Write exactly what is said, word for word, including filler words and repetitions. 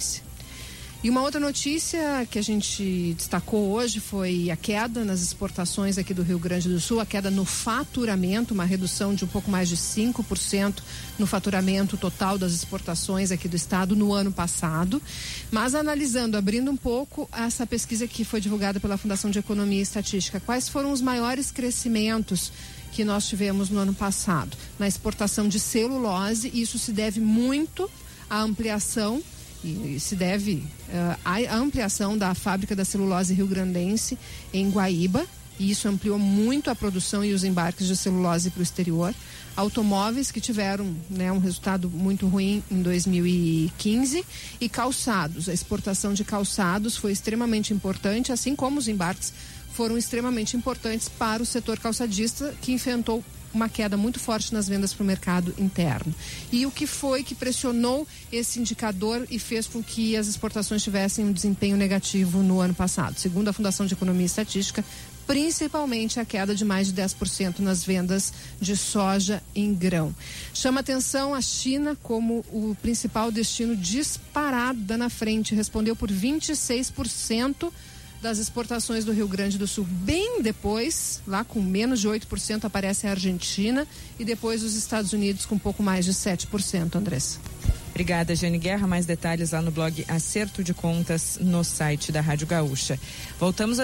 Grande-Dense. E uma outra notícia que a gente destacou hoje foi a queda nas exportações aqui do Rio Grande do Sul, a queda no faturamento, uma redução de um pouco mais de cinco por cento no faturamento total das exportações aqui do estado no ano passado. Mas analisando, abrindo um pouco essa pesquisa que foi divulgada pela Fundação de Economia e Estatística, quais foram os maiores crescimentos que nós tivemos no ano passado? Na exportação de celulose, isso se deve muito à ampliação E se deve uh, à ampliação da fábrica da celulose rio-grandense em Guaíba, e isso ampliou muito a produção e os embarques de celulose para o exterior. Automóveis que tiveram, né, um resultado muito ruim em dois mil e quinze, e calçados, a exportação de calçados foi extremamente importante, assim como os embarques foram extremamente importantes para o setor calçadista, que enfrentou uma queda muito forte nas vendas para o mercado interno. E o que foi que pressionou esse indicador e fez com que as exportações tivessem um desempenho negativo no ano passado? Segundo a Fundação de Economia e Estatística, principalmente a queda de mais de dez por cento nas vendas de soja em grão. Chama atenção a China como o principal destino disparada na frente, respondeu por vinte e seis por cento das exportações do Rio Grande do Sul. Bem depois, lá com menos de oito por cento, aparece a Argentina, e depois os Estados Unidos com um pouco mais de sete por cento, Andressa. Obrigada, Jane Guerra. Mais detalhes lá no blog Acerto de Contas, no site da Rádio Gaúcha. Voltamos a